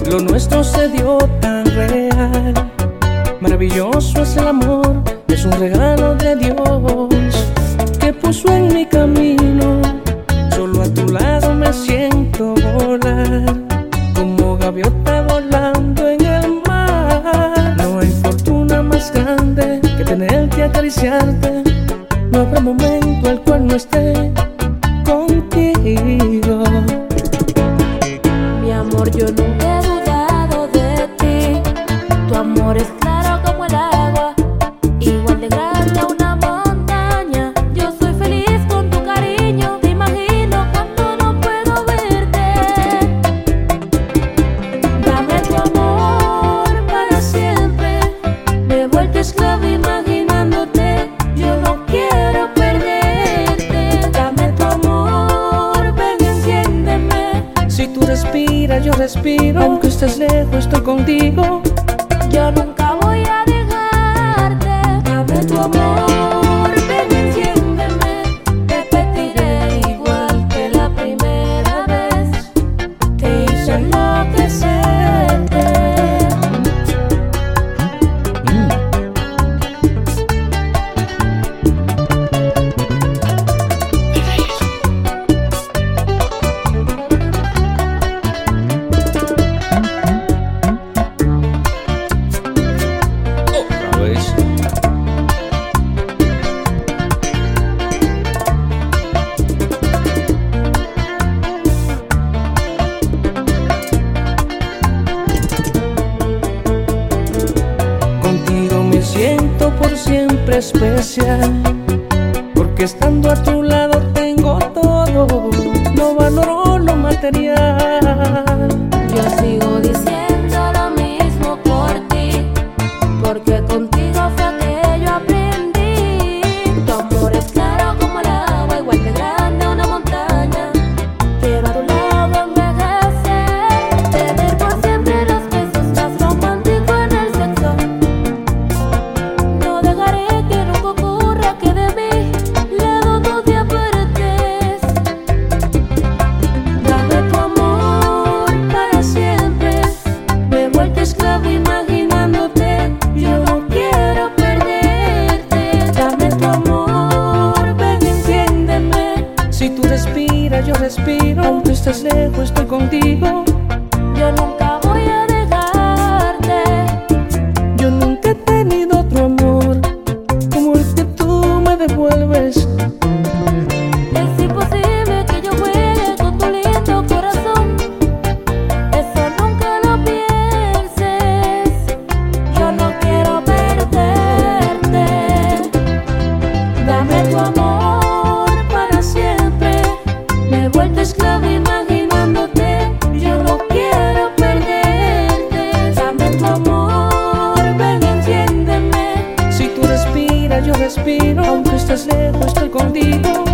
Lo nuestro se dio tan real. Maravilloso es el amor, es un regalo de Dios que puso en mi camino. Solo a tu lado me siento volar, como gaviota volando en el mar. No hay fortuna más grande que tenerte, acariciarte. No habrá momento al cual no esté contigo. Mi amor, yo nunca he dudado de ti. Tu amor es claro como el agua, igual de grande una montaña. Yo soy feliz con tu cariño. Te imagino cuando no puedo verte. Dame tu amor para siempre. Me he vuelto esclavo imaginándote. Yo no quiero perderte. Dame tu amor, ven, enciéndeme. Si tú respiras, yo respiro. Aunque estés lejos, estoy contigo. Yo nunca voy a dejarte. Dame tu amor, ven, enciéndeme. Repetiré igual que la primera vez. Te hice enloquecerte. Otra vez. Contigo me siento por siempre especial, porque estando a tu lado tengo todo. No valoro lo material. Yo sigo diciendo lo mismo por ti, porque contigo fue que yo aprendí. Tu amor es claro como el agua, igual de grande una montaña. Quiero a tu lado envejecer, tener por siempre los besos más románticos en el sexo. No dejaré que nunca ocurra que de mí lado tú te apartes. Dame tu amor para siempre. Me he vuelto esclavo imaginándote. Yo no quiero perderte. Dame tu amor, ven, enciéndeme. Si tú respiras, yo respiro. Aunque estés lejos, estoy contigo. Yo nunca voy a dejarte. Yo nunca he tenido otro amor como el que tú me devuelves. Es imposible que yo juegue con tu lindo corazón. Eso nunca lo pienses. Yo no quiero perderte. Dame tu amor para siempre. Me he vuelto esclavo imaginándote. Yo no quiero perderte. Dame tu amor, ven, enciéndeme. Si tú respiras, yo respiro. Aunque estés lejos, estoy contigo.